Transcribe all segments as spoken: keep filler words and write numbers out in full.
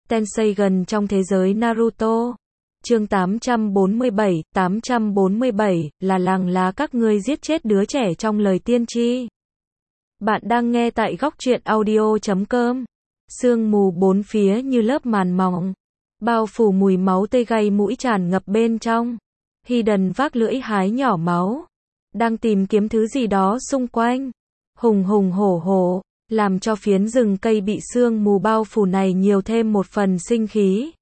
Tensei gần trong thế giới Naruto. Chương tám trăm bốn mươi bảy, tám trăm bốn mươi bảy, là làng lá các ngươi giết chết đứa trẻ trong lời tiên tri. Bạn đang nghe tại góc truyện audio chấm com. Sương mù bốn phía như lớp màn mỏng, bao phủ mùi máu tươi gây mũi tràn ngập bên trong. Hiden vác lưỡi hái nhỏ máu, đang tìm kiếm thứ gì đó xung quanh. Hùng hùng hổ hổ, làm cho phiến rừng cây bị sương mù bao phủ này nhiều thêm một phần sinh khí.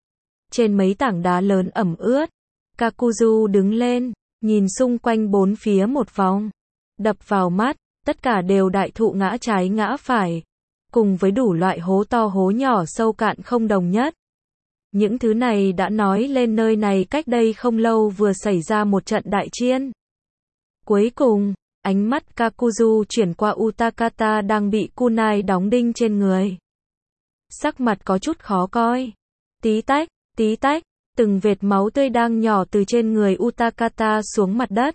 Trên mấy tảng đá lớn ẩm ướt, Kakuzu đứng lên, nhìn xung quanh bốn phía một vòng. Đập vào mắt, tất cả đều đại thụ ngã trái ngã phải, cùng với đủ loại hố to hố nhỏ sâu cạn không đồng nhất. Những thứ này đã nói lên nơi này cách đây không lâu vừa xảy ra một trận đại chiến. Cuối cùng, ánh mắt Kakuzu chuyển qua Utakata đang bị kunai đóng đinh trên người. Sắc mặt có chút khó coi. Tí tách, tí tách, từng vệt máu tươi đang nhỏ từ trên người Utakata xuống mặt đất,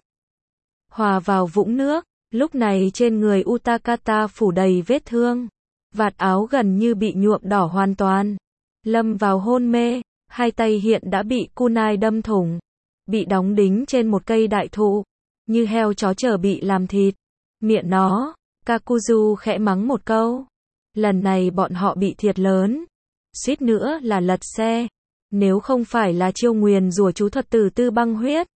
hòa vào vũng nước. Lúc này trên người Utakata phủ đầy vết thương, vạt áo gần như bị nhuộm đỏ hoàn toàn, lâm vào hôn mê, hai tay hiện đã bị kunai đâm thủng, bị đóng đính trên một cây đại thụ, như heo chó chờ bị làm thịt. Miệng nó, Kakuzu khẽ mắng một câu. Lần này bọn họ bị thiệt lớn, suýt nữa là lật xe, nếu không phải là chiêu nguyền rủa chú thuật từ tư băng huyết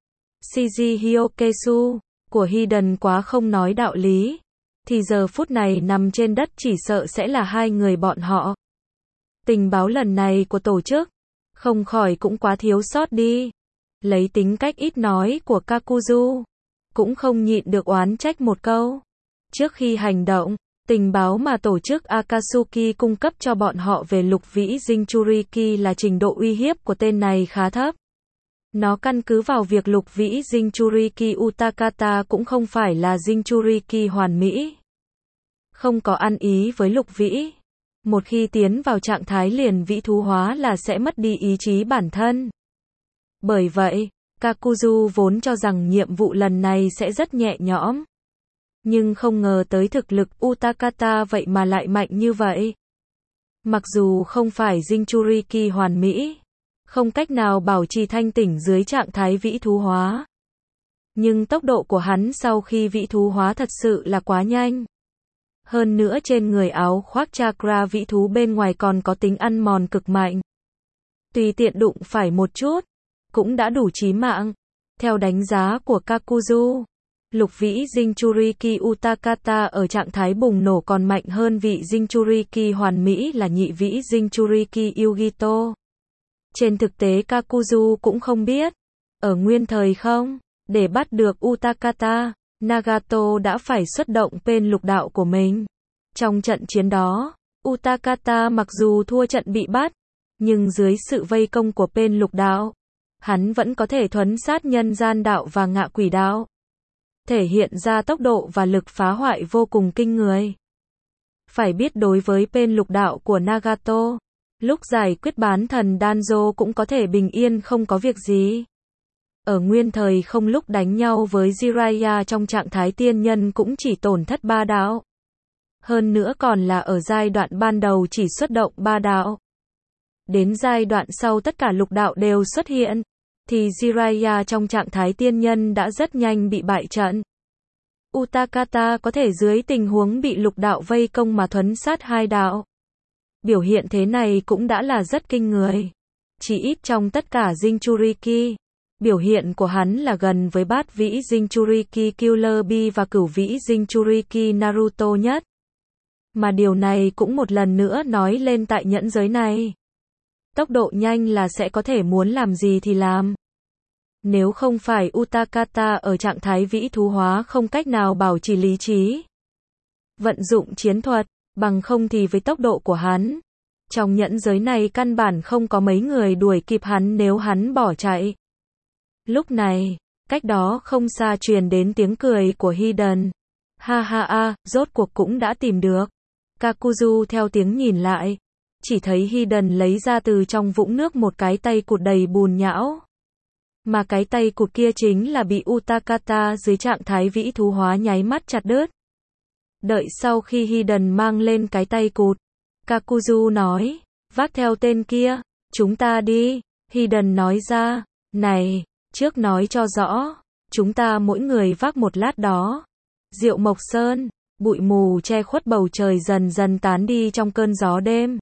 Shiji Hyokesu của Hiden quá không nói đạo lý, thì giờ phút này nằm trên đất chỉ sợ sẽ là hai người bọn họ. Tình báo lần này của tổ chức, không khỏi cũng quá thiếu sót đi. Lấy tính cách ít nói của Kakuzu, cũng không nhịn được oán trách một câu. Trước khi hành động, tình báo mà tổ chức Akatsuki cung cấp cho bọn họ về lục vĩ Jinchuriki là trình độ uy hiếp của tên này khá thấp. Nó căn cứ vào việc lục vĩ Jinchuriki Utakata cũng không phải là Jinchuriki hoàn mỹ. Không có ăn ý với lục vĩ. Một khi tiến vào trạng thái liền vĩ thú hóa là sẽ mất đi ý chí bản thân. Bởi vậy, Kakuzu vốn cho rằng nhiệm vụ lần này sẽ rất nhẹ nhõm. Nhưng không ngờ tới thực lực Utakata vậy mà lại mạnh như vậy. Mặc dù không phải Jinchuriki hoàn mỹ, không cách nào bảo trì thanh tỉnh dưới trạng thái vĩ thú hóa, nhưng tốc độ của hắn sau khi vĩ thú hóa thật sự là quá nhanh. Hơn nữa trên người áo khoác chakra vĩ thú bên ngoài còn có tính ăn mòn cực mạnh. Tùy tiện đụng phải một chút, cũng đã đủ chí mạng. Theo đánh giá của Kakuzu, lục vĩ Jinchuriki Utakata ở trạng thái bùng nổ còn mạnh hơn vị Jinchuriki hoàn mỹ là nhị vĩ Jinchuriki Yugito. Trên thực tế Kakuzu cũng không biết, ở nguyên thời không, để bắt được Utakata, Nagato đã phải xuất động pen lục đạo của mình. Trong trận chiến đó, Utakata mặc dù thua trận bị bắt, nhưng dưới sự vây công của pen lục đạo, hắn vẫn có thể thuấn sát nhân gian đạo và ngạ quỷ đạo, thể hiện ra tốc độ và lực phá hoại vô cùng kinh người. Phải biết đối với pen lục đạo của Nagato, lúc giải quyết bán thần Danzo cũng có thể bình yên không có việc gì. Ở nguyên thời không lúc đánh nhau với Jiraiya trong trạng thái tiên nhân cũng chỉ tổn thất ba đạo. Hơn nữa còn là ở giai đoạn ban đầu chỉ xuất động ba đạo. Đến giai đoạn sau tất cả lục đạo đều xuất hiện, thì Jiraiya trong trạng thái tiên nhân đã rất nhanh bị bại trận. Utakata có thể dưới tình huống bị lục đạo vây công mà thuấn sát hai đạo. Biểu hiện thế này cũng đã là rất kinh người. Chỉ ít trong tất cả Jinchuriki, biểu hiện của hắn là gần với bát vĩ Jinchuriki Killer Bee và cửu vĩ Jinchuriki Naruto nhất. Mà điều này cũng một lần nữa nói lên tại nhẫn giới này. Tốc độ nhanh là sẽ có thể muốn làm gì thì làm. Nếu không phải Utakata ở trạng thái vĩ thú hóa không cách nào bảo trì lý trí, vận dụng chiến thuật, bằng không thì với tốc độ của hắn, trong nhẫn giới này căn bản không có mấy người đuổi kịp hắn nếu hắn bỏ chạy. Lúc này, cách đó không xa truyền đến tiếng cười của Hiden. Ha ha a, rốt cuộc cũng đã tìm được. Kakuzu theo tiếng nhìn lại, chỉ thấy Hiden lấy ra từ trong vũng nước một cái tay cụt đầy bùn nhão. Mà cái tay cụt kia chính là bị Utakata dưới trạng thái vĩ thú hóa nháy mắt chặt đứt. Đợi sau khi Hiden mang lên cái tay cụt, Kakuzu nói, vác theo tên kia, chúng ta đi, Hiden nói ra, này, trước nói cho rõ, chúng ta mỗi người vác một lát đó. Diệu Mộc Sơn, bụi mù che khuất bầu trời dần dần tán đi trong cơn gió đêm.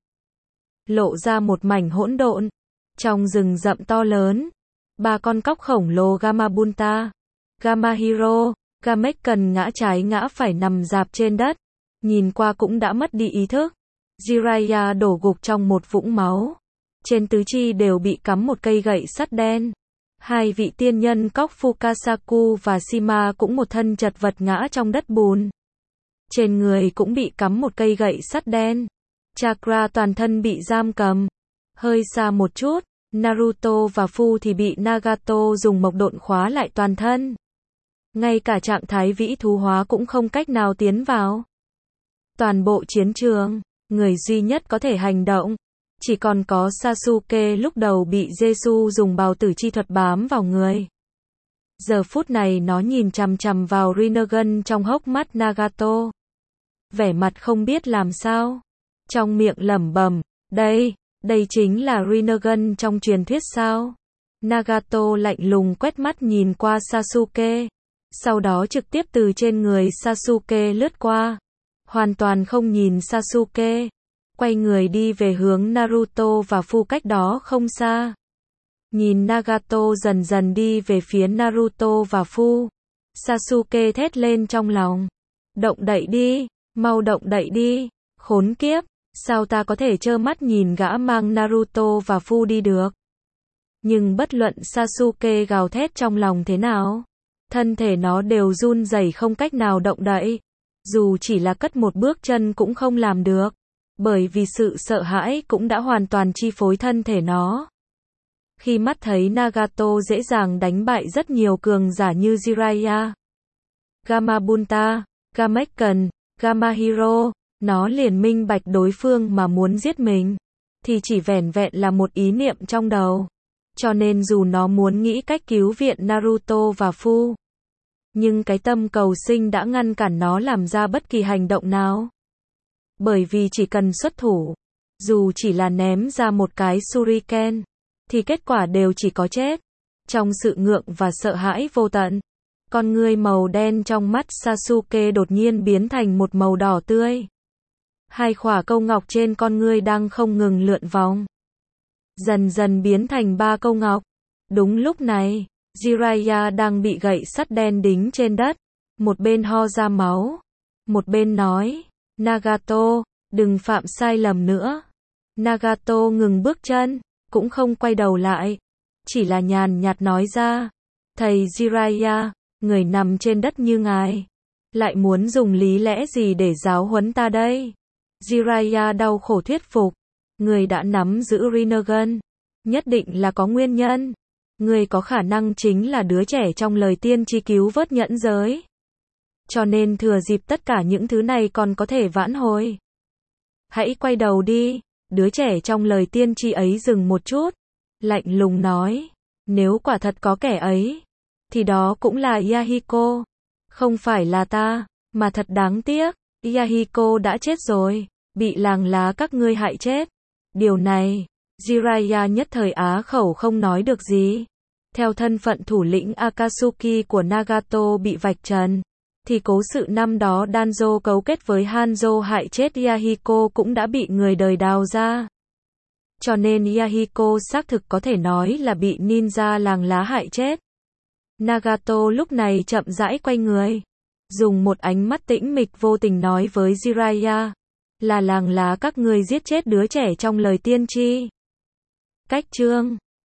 Lộ ra một mảnh hỗn độn, trong rừng rậm to lớn, ba con cóc khổng lồ Gamabunta, Gamahiro, Gamekken ngã trái ngã phải nằm rạp trên đất, nhìn qua cũng đã mất đi ý thức. Jiraiya đổ gục trong một vũng máu, trên tứ chi đều bị cắm một cây gậy sắt đen. Hai vị tiên nhân cóc Fukasaku và Shima cũng một thân chật vật ngã trong đất bùn. Trên người cũng bị cắm một cây gậy sắt đen. Chakra toàn thân bị giam cầm. Hơi xa một chút, Naruto và Fu thì bị Nagato dùng mộc độn khóa lại toàn thân. Ngay cả trạng thái vĩ thú hóa cũng không cách nào tiến vào. Toàn bộ chiến trường, người duy nhất có thể hành động chỉ còn có Sasuke, lúc đầu bị Jesu dùng bào tử chi thuật bám vào người. Giờ phút này nó nhìn chằm chằm vào Rinnegan trong hốc mắt Nagato. Vẻ mặt không biết làm sao. Trong miệng lẩm bẩm, đây, đây chính là Rinnegan trong truyền thuyết sao? Nagato lạnh lùng quét mắt nhìn qua Sasuke. Sau đó trực tiếp từ trên người Sasuke lướt qua. Hoàn toàn không nhìn Sasuke. Quay người đi về hướng Naruto và Fu cách đó không xa. Nhìn Nagato dần dần đi về phía Naruto và Fu. Sasuke thét lên trong lòng. Động đậy đi, mau động đậy đi, khốn kiếp, sao ta có thể trơ mắt nhìn gã mang Naruto và Fu đi được. Nhưng bất luận Sasuke gào thét trong lòng thế nào, thân thể nó đều run rẩy không cách nào động đậy. Dù chỉ là cất một bước chân cũng không làm được. Bởi vì sự sợ hãi cũng đã hoàn toàn chi phối thân thể nó. Khi mắt thấy Nagato dễ dàng đánh bại rất nhiều cường giả như Jiraiya, Gamabunta, Gamekken, Gamahiro, nó liền minh bạch đối phương mà muốn giết mình, thì chỉ vẻn vẹn là một ý niệm trong đầu. Cho nên dù nó muốn nghĩ cách cứu viện Naruto và Fu, nhưng cái tâm cầu sinh đã ngăn cản nó làm ra bất kỳ hành động nào. Bởi vì chỉ cần xuất thủ, dù chỉ là ném ra một cái shuriken, thì kết quả đều chỉ có chết. Trong sự ngượng và sợ hãi vô tận, con ngươi màu đen trong mắt Sasuke đột nhiên biến thành một màu đỏ tươi. Hai khỏa câu ngọc trên con ngươi đang không ngừng lượn vòng, dần dần biến thành ba câu ngọc. Đúng lúc này, Jiraiya đang bị gậy sắt đen đính trên đất, một bên ho ra máu, một bên nói, Nagato, đừng phạm sai lầm nữa. Nagato ngừng bước chân, cũng không quay đầu lại, chỉ là nhàn nhạt nói ra, thầy Jiraiya, người nằm trên đất như ngài, lại muốn dùng lý lẽ gì để giáo huấn ta đây? Jiraiya đau khổ thuyết phục, người đã nắm giữ Rinnegan, nhất định là có nguyên nhân. Người có khả năng chính là đứa trẻ trong lời tiên tri cứu vớt nhẫn giới. Cho nên thừa dịp tất cả những thứ này còn có thể vãn hồi. Hãy quay đầu đi, đứa trẻ trong lời tiên tri ấy dừng một chút, lạnh lùng nói, nếu quả thật có kẻ ấy, thì đó cũng là Yahiko, không phải là ta, mà thật đáng tiếc, Yahiko đã chết rồi, bị làng lá các ngươi hại chết. Điều này, Jiraiya nhất thời á khẩu không nói được gì. Theo thân phận thủ lĩnh Akatsuki của Nagato bị vạch trần, thì cố sự năm đó Danzo cấu kết với Hanzo hại chết Yahiko cũng đã bị người đời đào ra. Cho nên Yahiko xác thực có thể nói là bị ninja làng lá hại chết. Nagato lúc này chậm rãi quay người, dùng một ánh mắt tĩnh mịch vô tình nói với Jiraiya, là làng lá các ngươi giết chết đứa trẻ trong lời tiên tri. Cách chương